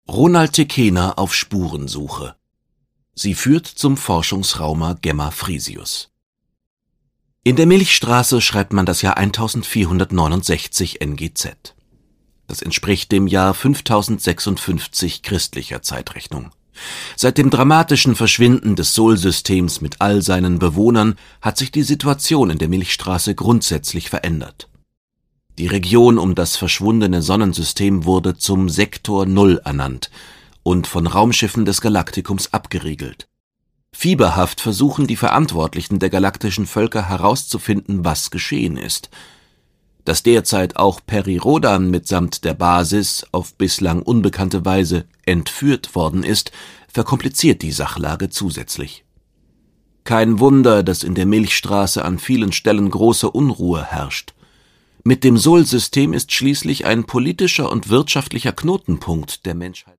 Ronald Tekena auf Spurensuche. Sie führt zum Forschungsrauma Gemma Frisius. In der Milchstraße schreibt man das Jahr 1469 NGZ. Das entspricht dem Jahr 5056 christlicher Zeitrechnung. Seit dem dramatischen Verschwinden des Sol-Systems mit all seinen Bewohnern hat sich die Situation in der Milchstraße grundsätzlich verändert. Die Region um das verschwundene Sonnensystem wurde zum Sektor Null ernannt und von Raumschiffen des Galaktikums abgeriegelt. Fieberhaft versuchen die Verantwortlichen der galaktischen Völker herauszufinden, was geschehen ist. Dass derzeit auch Peri Rodan mitsamt der Basis auf bislang unbekannte Weise entführt worden ist, verkompliziert die Sachlage zusätzlich. Kein Wunder, dass in der Milchstraße an vielen Stellen große Unruhe herrscht. Mit dem Sol-System ist schließlich ein politischer und wirtschaftlicher Knotenpunkt der Menschheit